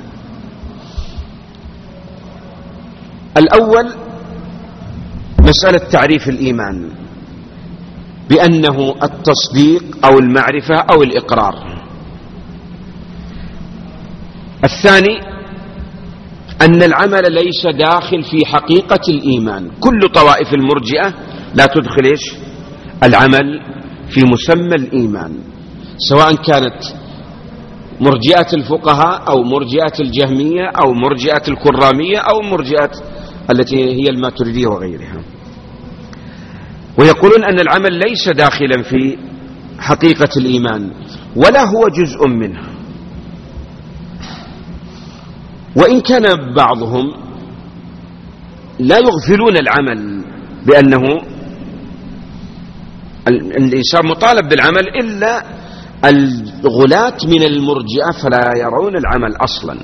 الأول مسألة تعريف الإيمان بأنه التصديق أو المعرفة أو الإقرار. الثاني أن العمل ليس داخل في حقيقة الإيمان. كل طوائف المرجئة لا تدخل العمل في مسمى الإيمان، سواء كانت مرجئة الفقهاء أو مرجئة الجهمية أو مرجئة الكرامية أو مرجئة التي هي الماتريدية وغيرها. ويقولون أن العمل ليس داخلا في حقيقة الإيمان ولا هو جزء منه. وإن كان بعضهم لا يغفلون العمل بأنه الإنسان مطالب بالعمل، إلا الغلاة من المرجئة فلا يرون العمل أصلا.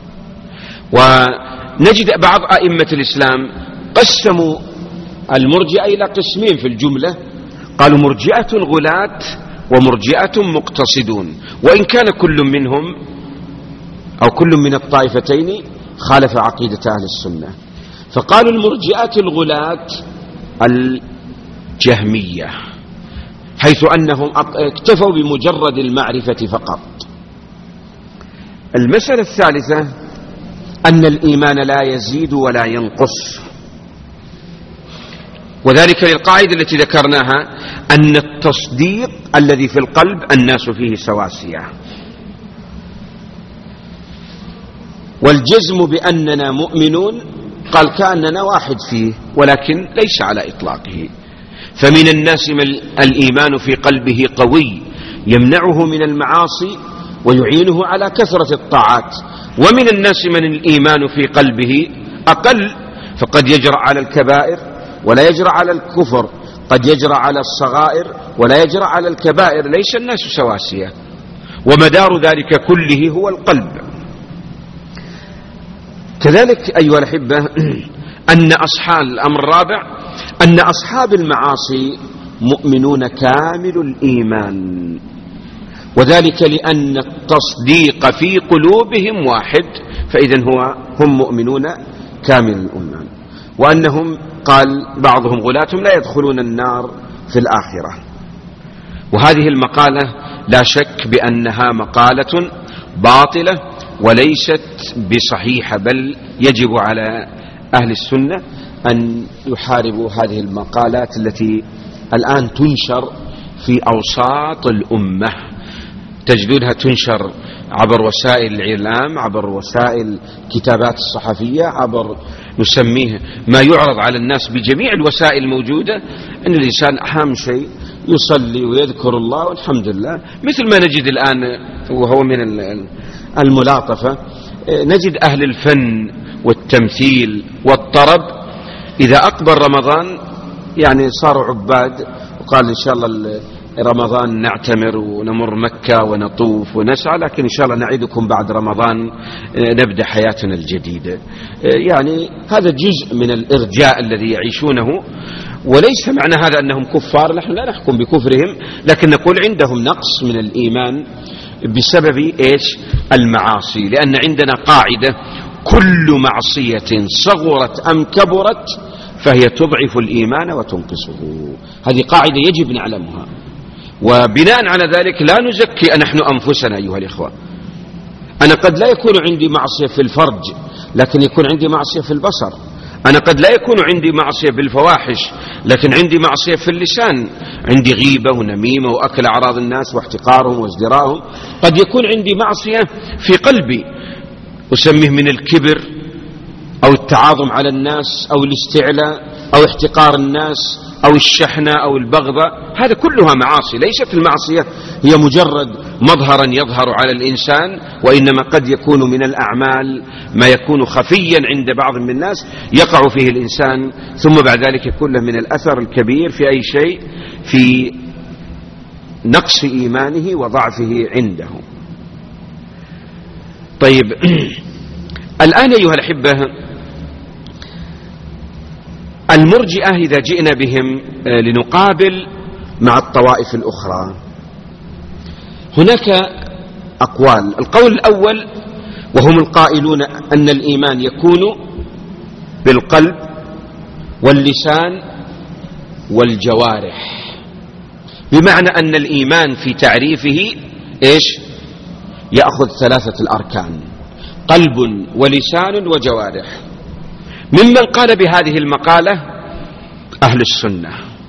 ونجد بعض أئمة الإسلام قسموا المرجئة إلى قسمين في الجملة، قالوا مرجئة غلاة ومرجئة مقتصدون، وإن كان كل منهم أو كل من الطائفتين خالف عقيدة أهل السنة. فقالوا المرجئة الغلاة الجهمية، حيث أنهم اكتفوا بمجرد المعرفة فقط. المسألة الثالثة أن الإيمان لا يزيد ولا ينقص، وذلك للقاعدة التي ذكرناها أن التصديق الذي في القلب الناس فيه سواسية، والجزم بأننا مؤمنون قال كأننا واحد فيه، ولكن ليس على إطلاقه. فمن الناس من الإيمان في قلبه قوي يمنعه من المعاصي ويعينه على كثرة الطاعات، ومن الناس من الإيمان في قلبه أقل، فقد يجرأ على الكبائر ولا يجرأ على الكفر، قد يجرأ على الصغائر ولا يجرأ على الكبائر. ليس الناس سواسية، ومدار ذلك كله هو القلب. كذلك أيها الأحبة أن الأمر الرابع أن أصحاب المعاصي مؤمنون كامل الإيمان، وذلك لأن التصديق في قلوبهم واحد، فإذن هم مؤمنون كامل الإيمان. وأنهم قال بعضهم غلاتهم لا يدخلون النار في الآخرة. وهذه المقالة لا شك بأنها مقالة باطلة وليست بصحيحة، بل يجب على أهل السنة أن يحاربوا هذه المقالات التي الآن تنشر في أوساط الأمة. تجدونها تنشر عبر وسائل الإعلام، عبر وسائل كتابات الصحفية، عبر نسميه ما يعرض على الناس بجميع الوسائل الموجودة، أن الإنسان أهم شيء يصلي ويذكر الله والحمد لله. مثل ما نجد الآن وهو من الملاطفة، نجد أهل الفن والتمثيل والطرب إذا أقبل رمضان يعني صاروا عباد، وقال إن شاء الله رمضان نعتمر ونمر مكة ونطوف ونسعى، لكن إن شاء الله نعيدكم بعد رمضان نبدأ حياتنا الجديدة. يعني هذا جزء من الإرجاء الذي يعيشونه، وليس معنى هذا أنهم كفار، نحن لا نحكم بكفرهم، لكن نقول عندهم نقص من الإيمان بسبب إيش؟ المعاصي. لأن عندنا قاعدة: كل معصية صغرت أم كبرت فهي تضعف الإيمان وتنقصه. هذه قاعدة يجب نعلمها، وبناء على ذلك لا نزكي نحن أنفسنا أيها الإخوة. أنا قد لا يكون عندي معصية في الفرج، لكن يكون عندي معصية في البصر. أنا قد لا يكون عندي معصية بالفواحش، لكن عندي معصية في اللسان، عندي غيبة ونميمة وأكل أعراض الناس واحتقارهم وازدراءهم. قد يكون عندي معصية في قلبي أسميه من الكبر أو التعاظم على الناس أو الاستعلاء أو احتقار الناس أو الشحنة أو البغضة. هذا كلها معاصي. ليست المعصية هي مجرد مظهرا يظهر على الإنسان، وإنما قد يكون من الأعمال ما يكون خفيا عند بعض من الناس يقع فيه الإنسان، ثم بعد ذلك يكون له من الأثر الكبير في أي شيء، في نقص إيمانه وضعفه عنده. طيب الآن أيها الأحبة، المرجئة إذا جئنا بهم لنقابل مع الطوائف الأخرى، هناك أقوال. القول الأول وهم القائلون أن الإيمان يكون بالقلب واللسان والجوارح، بمعنى أن الإيمان في تعريفه إيش؟ يأخذ ثلاثة الأركان: قلب ولسان وجوارح. ممن قال بهذه المقالة أهل السنة،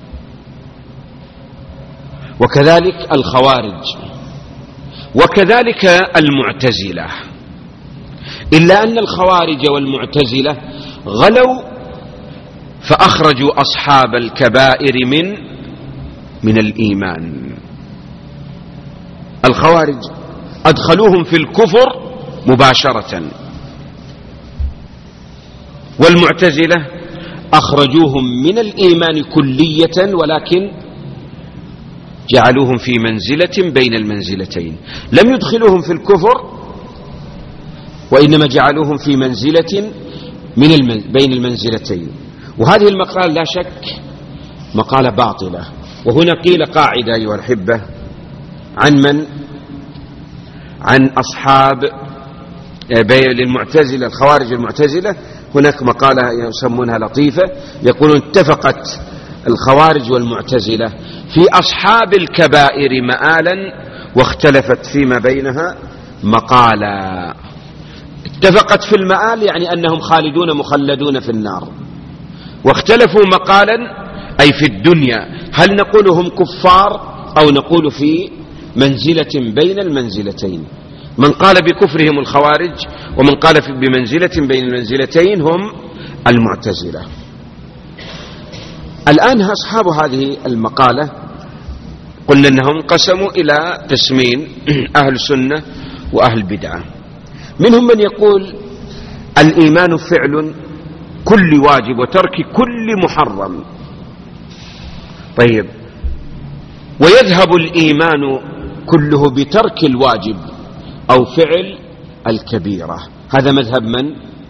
وكذلك الخوارج، وكذلك المعتزلة، إلا أن الخوارج والمعتزلة غلوا فأخرجوا أصحاب الكبائر من الإيمان. الخوارج أدخلوهم في الكفر مباشرة، والمعتزلة أخرجوهم من الإيمان كلية، ولكن جعلوهم في منزلة بين المنزلتين. لم يدخلوهم في الكفر، وإنما جعلوهم في منزلة بين المنزلتين. وهذه المقالة لا شك مقالة باطلة. وهنا قيل قاعدة أيها الأحبة عن من؟ عن أصحاب للمعتزلة، الخوارج المعتزلة. هناك مقالة يسمونها لطيفة، يقولون: اتفقت الخوارج والمعتزلة في أصحاب الكبائر مآلا واختلفت فيما بينها مقالا. اتفقت في المآل يعني أنهم خالدون مخلدون في النار، واختلفوا مقالا أي في الدنيا، هل نقول هم كفار أو نقول في منزلة بين المنزلتين. من قال بكفرهم الخوارج، ومن قال بمنزلة بين المنزلتين هم المعتزلة. الآن أصحاب هذه المقالة قلنا أنهم قسموا إلى قسمين: أهل سنة وأهل بدعة. منهم من يقول الإيمان فعل كل واجب وترك كل محرم. طيب، ويذهب الإيمان كله بترك الواجب أو فعل الكبيرة. هذا مذهب من؟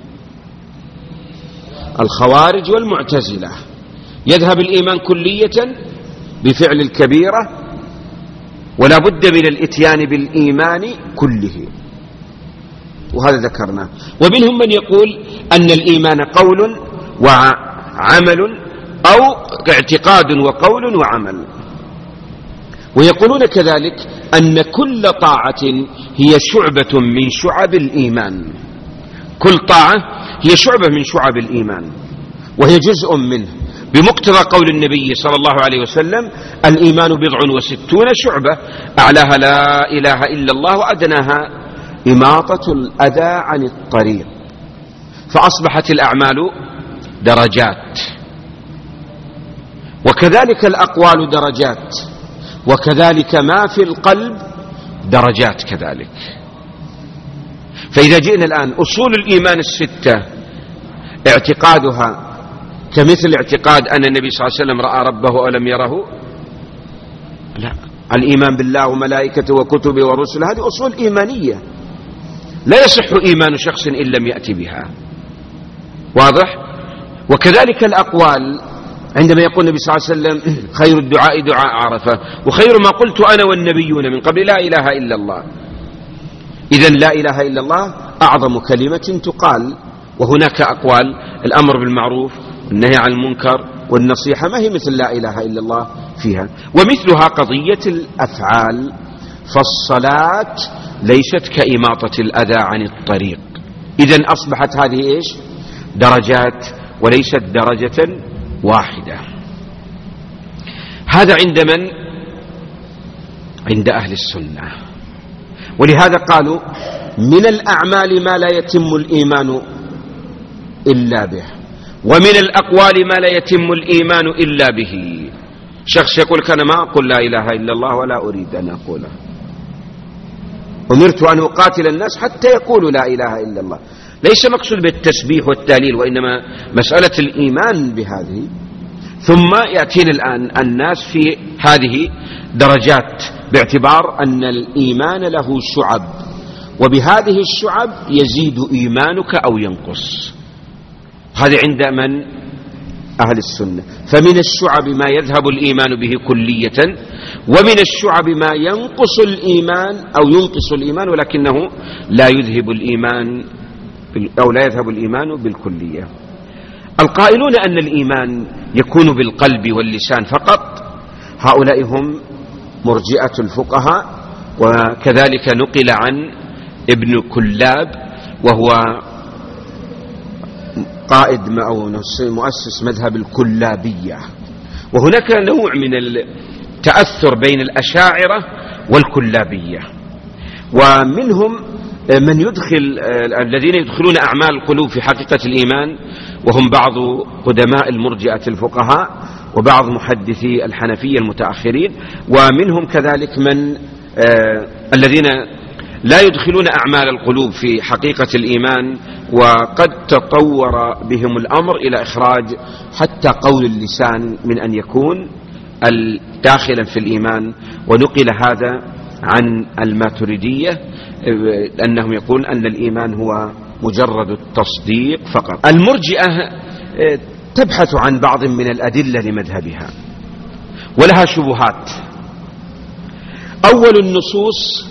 الخوارج والمعتزلة. يذهب الإيمان كلية بفعل الكبيرة، ولا بد من الإتيان بالإيمان كله، وهذا ذكرنا. ومنهم من يقول أن الإيمان قول وعمل، أو اعتقاد وقول وعمل. ويقولون كذلك أن كل طاعة هي شعبة من شعب الإيمان. كل طاعة هي شعبة من شعب الإيمان، وهي جزء منه، بمقتضى قول النبي صلى الله عليه وسلم: الإيمان 69 شعبة، أعلاها لا إله إلا الله وأدناها إماطة الأذى عن الطريق. فأصبحت الأعمال درجات، وكذلك الأقوال درجات، وكذلك ما في القلب درجات كذلك. فإذا جئنا الآن أصول الإيمان الستة اعتقادها كمثل اعتقاد أن النبي صلى الله عليه وسلم رأى ربه أو لم يره؟ لا. الإيمان بالله وملائكته وكتبه ورسله هذه أصول إيمانية لا يصح إيمان شخص إن لم يأتي بها. واضح؟ وكذلك الأقوال عندما يقول النبي صلى الله عليه وسلم خير الدعاء دعاء عرفة، وخير ما قلت أنا والنبيون من قبل لا إله إلا الله. إذن لا إله إلا الله أعظم كلمة تقال. وهناك أقوال الأمر بالمعروف والنهي عن المنكر والنصيحة ما هي مثل لا إله إلا الله فيها. ومثلها قضية الأفعال، فالصلاة ليست كإماطة الأذى عن الطريق. إذن أصبحت هذه إيش؟ درجات وليست درجة واحدة. هذا عند من؟ عند أهل السنة. ولهذا قالوا من الأعمال ما لا يتم الإيمان إلا به، ومن الأقوال ما لا يتم الإيمان إلا به. شخص يقول أنا ما أقول لا إله إلا الله ولا أريد أن أقوله، أمرت أن أقاتل الناس حتى يقولوا لا إله إلا الله. ليس مقصود بالتسبيح والتهليل، وإنما مسألة الإيمان بهذه. ثم يأتينا الآن الناس في هذه درجات باعتبار أن الإيمان له شعب، وبهذه الشعب يزيد إيمانك أو ينقص. هذا عند من؟ أهل السنة. فمن الشعب ما يذهب الإيمان به كلية، ومن الشعب ما ينقص الإيمان أو ينقص الإيمان ولكنه لا يذهب الإيمان أو لا يذهب الإيمان بالكلية. القائلون أن الإيمان يكون بالقلب واللسان فقط، هؤلاء هم مرجئة الفقهاء. وكذلك نقل عن ابن كلاب وهو قائد أو مؤسس مذهب الكلابية. وهناك نوع من التأثر بين الأشاعرة والكلابية، ومنهم من يدخل الذين يدخلون أعمال القلوب في حقيقة الإيمان، وهم بعض قدماء المرجئة الفقهاء وبعض محدثي الحنفية المتأخرين. ومنهم كذلك من الذين لا يدخلون أعمال القلوب في حقيقة الإيمان، وقد تطور بهم الأمر إلى إخراج حتى قول اللسان من أن يكون داخلا في الإيمان. ونقل هذا عن الماتريدية أنهم يقولون أن الإيمان هو مجرد التصديق فقط. المرجئة تبحث عن بعض من الأدلة لمذهبها ولها شبهات. أول النصوص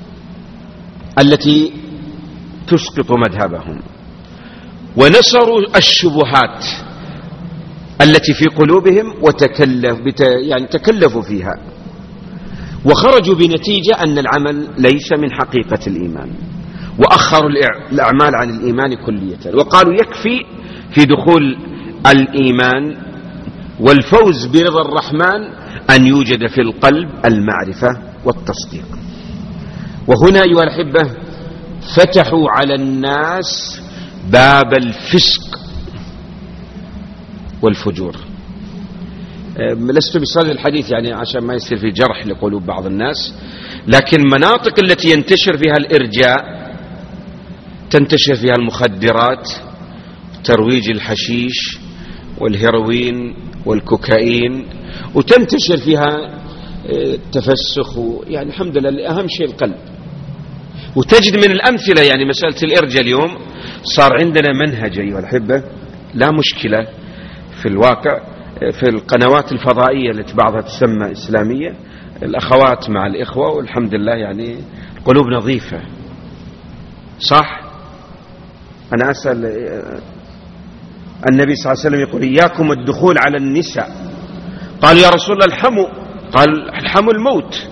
التي تسقط مذهبهم، ونصروا الشبهات التي في قلوبهم تكلفوا فيها، وخرجوا بنتيجة أن العمل ليس من حقيقة الإيمان، وأخروا الأعمال عن الإيمان كلية، وقالوا يكفي في دخول الإيمان والفوز برضا الرحمن أن يوجد في القلب المعرفة والتصديق. وهنا أيها الأحبة فتحوا على الناس باب الفسق والفجور. لست بصدد الحديث عشان ما يصير في جرح لقلوب بعض الناس، لكن مناطق التي ينتشر فيها الإرجاء تنتشر فيها المخدرات، ترويج الحشيش والهيروين والكوكايين، وتنتشر فيها التفسخ. الحمد لله أهم شيء القلب. وتجد من الأمثلة مسألة الإرجاء اليوم صار عندنا منهج أيها الأحبة، لا مشكلة في الواقع في القنوات الفضائية التي بعضها تسمى إسلامية، الأخوات مع الإخوة، والحمد لله القلوب نظيفة. صح؟ أنا أسأل النبي صلى الله عليه وسلم يقول إياكم الدخول على النساء، قال يا رسول الله الحمو، قال الحمو الموت.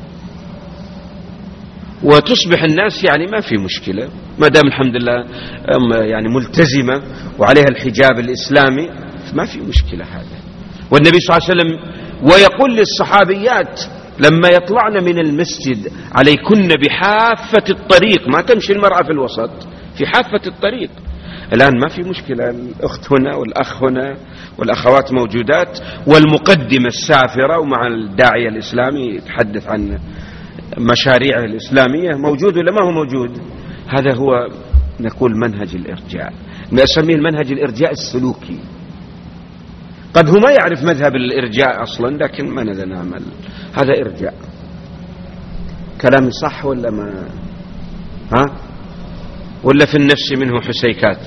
وتصبح الناس ما في مشكلة ما دام الحمد لله ملتزمة وعليها الحجاب الإسلامي، ما في مشكلة هذا. والنبي صلى الله عليه وسلم ويقول للصحابيات لما يطلعن من المسجد عليكن بحافة الطريق، ما تمشي المرأة في الوسط، في حافة الطريق. الآن ما في مشكلة، الأخت هنا والأخ هنا والأخوات موجودات، والمقدمة السافرة ومع الداعية الإسلامي يتحدث عن مشاريعه الإسلامية موجود ولا ما هو موجود. هذا هو نقول منهج الإرجاء، نسميه المنهج الإرجاء السلوكي. قد هو ما يعرف مذهب الإرجاء أصلا، لكن ماذا نعمل؟ هذا إرجاء. كلامي صح ولا ما ولا في النفس منه حسيكات؟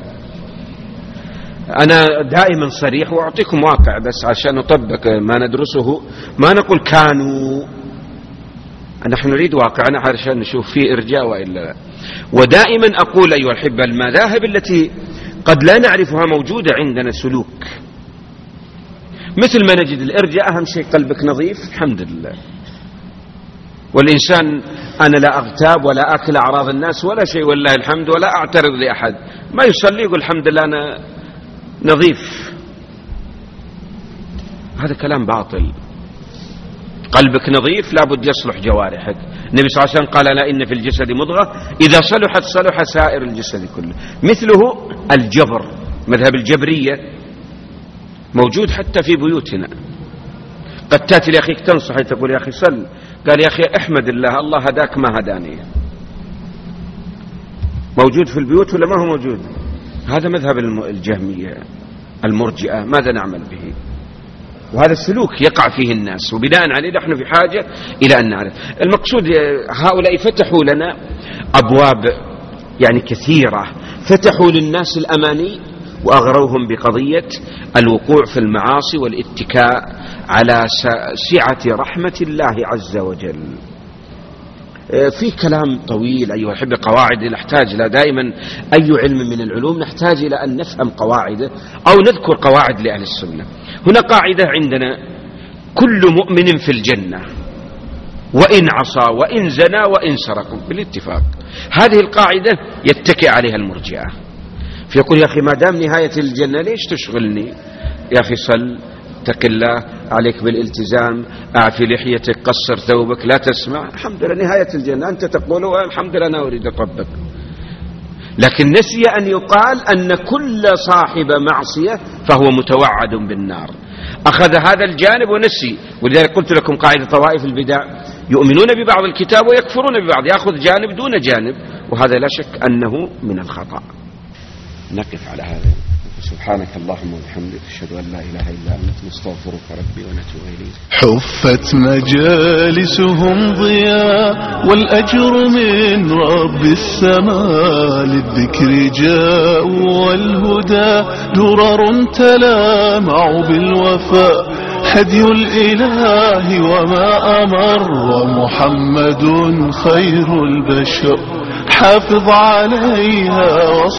أنا دائما صريح وأعطيكم واقع بس عشان نطبق ما ندرسه، ما نقول كانوا، نحن نريد واقعنا عشان نشوف فيه إرجاء وإلا لا. ودائما أقول أيها الأحبة، المذاهب التي قد لا نعرفها موجودة عندنا سلوك، مثل ما نجد الإرجاء أهم شيء قلبك نظيف الحمد لله، والإنسان أنا لا أغتاب ولا أكل أعراض الناس ولا شيء والله الحمد، ولا أعترض لأحد، ما يصلي يقول الحمد لله أنا نظيف. هذا كلام باطل. قلبك نظيف لابد يصلح جوارحك. النبي صلى الله عليه وسلم قال لا إن في الجسد مضغة إذا صلحت صلح سائر الجسد كله. مثله الجبر، مذهب الجبرية موجود حتى في بيوتنا. قد تأتي لأخيك تنصح تقول يا أخي صل، قال يا أخي احمد الله، الله هداك ما هداني. موجود في البيوت ولا ما هو موجود؟ هذا مذهب الجهمية المرجئة، ماذا نعمل به؟ وهذا السلوك يقع فيه الناس، وبناء عليه نحن في حاجة إلى أن نعرف. المقصود هؤلاء فتحوا لنا أبواب يعني كثيرة، فتحوا للناس الأماني وأغروهم بقضية الوقوع في المعاصي والاتكاء على سعة رحمة الله عز وجل. في كلام طويل أيها الأحبة، قواعد نحتاج لها دائما، أي علم من العلوم نحتاج إلى أن نفهم قواعده أو نذكر قواعد لأهل السنة. هنا قاعدة عندنا: كل مؤمن في الجنة وإن عصى وإن زنى وإن سرق، بالاتفاق. هذه القاعدة يتكئ عليها المرجئة، فيقول يا أخي ما دام نهاية الجنة ليش تشغلني؟ يا أخي صل، اتق الله، عليك بالالتزام، أعفي لحيتك، قصر ثوبك، لا تسمع، الحمد لله نهاية الجنة. أنت تقول الحمد لله أنا أريد أطبق، لكن نسي أن يقال أن كل صاحب معصية فهو متوعد بالنار. أخذ هذا الجانب ونسي. ولذلك قلت لكم قاعدة طوائف البدع يؤمنون ببعض الكتاب ويكفرون ببعض، يأخذ جانب دون جانب، وهذا لا شك أنه من الخطأ. نقف على هذا. سبحانك اللهم وبحمدك، أشهد أن لا إله إلا أنت، نستغفرك ربي ونتوب إليك. حفت مجالسهم ضياء والأجر من رب السماء، للذكر جاء والهدى درر تلامع بالوفاء، هدي الإله وما أمر، ومحمد خير البشر حافظ عليها